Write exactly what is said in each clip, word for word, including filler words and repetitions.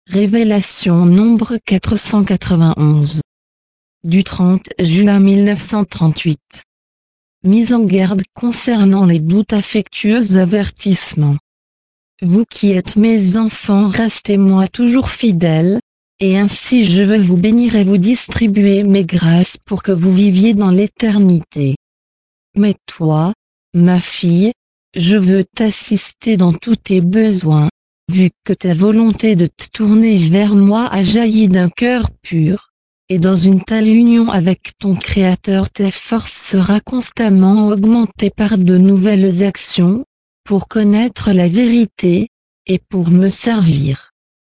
Révélation nombre quatre cent quatre-vingt-onze. Du trente juin mille neuf cent trente-huit. Mise en garde concernant les doutes affectueux. Avertissement. Vous qui êtes mes enfants, restez-moi toujours fidèles, et ainsi je veux vous bénir et vous distribuer mes grâces pour que vous viviez dans l'éternité. Mais toi, ma fille, je veux t'assister dans tous tes besoins, vu que ta volonté de te tourner vers moi a jailli d'un cœur pur, et dans une telle union avec ton Créateur ta force sera constamment augmentée par de nouvelles actions, pour connaître la vérité, et pour me servir.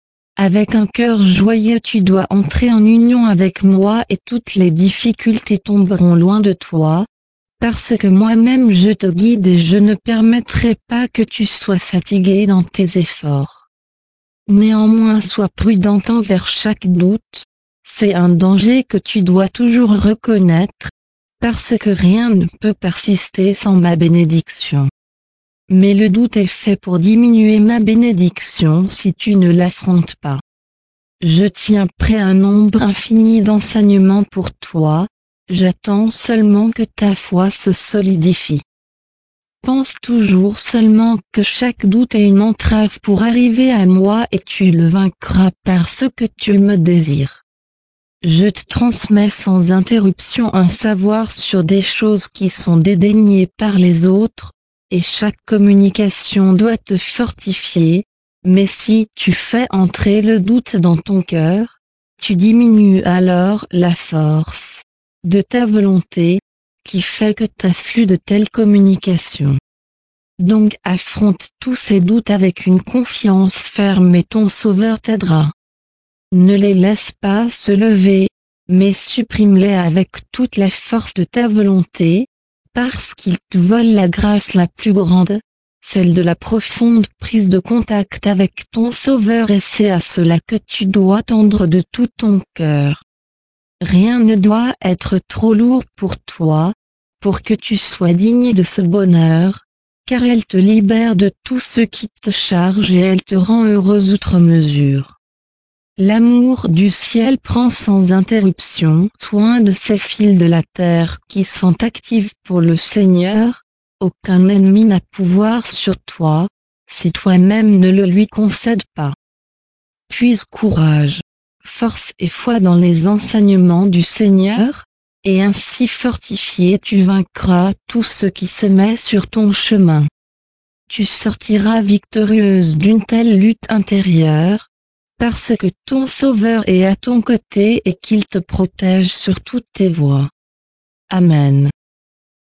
Avec un cœur joyeux tu dois entrer en union avec moi et toutes les difficultés tomberont loin de toi, parce que moi-même je te guide et je ne permettrai pas que tu sois fatigué dans tes efforts. Néanmoins sois prudent envers chaque doute, c'est un danger que tu dois toujours reconnaître, parce que rien ne peut persister sans ma bénédiction. Mais le doute est fait pour diminuer ma bénédiction si tu ne l'affrontes pas. Je tiens prêt un nombre infini d'enseignements pour toi, j'attends seulement que ta foi se solidifie. Pense toujours seulement que chaque doute est une entrave pour arriver à moi et tu le vaincras parce que tu me désires. Je te transmets sans interruption un savoir sur des choses qui sont dédaignées par les autres, et chaque communication doit te fortifier, mais si tu fais entrer le doute dans ton cœur, tu diminues alors la force de ta volonté, qui fait que tu afflues de telles communications. Donc affronte tous ces doutes avec une confiance ferme et ton Sauveur t'aidera. Ne les laisse pas se lever, mais supprime-les avec toute la force de ta volonté, parce qu'ils te volent la grâce la plus grande, celle de la profonde prise de contact avec ton Sauveur, et c'est à cela que tu dois tendre de tout ton cœur. Rien ne doit être trop lourd pour toi, pour que tu sois digne de ce bonheur, car elle te libère de tout ce qui te charge et elle te rend heureuse outre mesure. L'amour du ciel prend sans interruption soin de ces fils de la terre qui sont actifs pour le Seigneur, aucun ennemi n'a pouvoir sur toi, si toi-même ne le lui concèdes pas. Puise courage, force et foi dans les enseignements du Seigneur, et ainsi fortifié tu vaincras tout ce qui se met sur ton chemin. Tu sortiras victorieuse d'une telle lutte intérieure, parce que ton Sauveur est à ton côté et qu'il te protège sur toutes tes voies. Amen.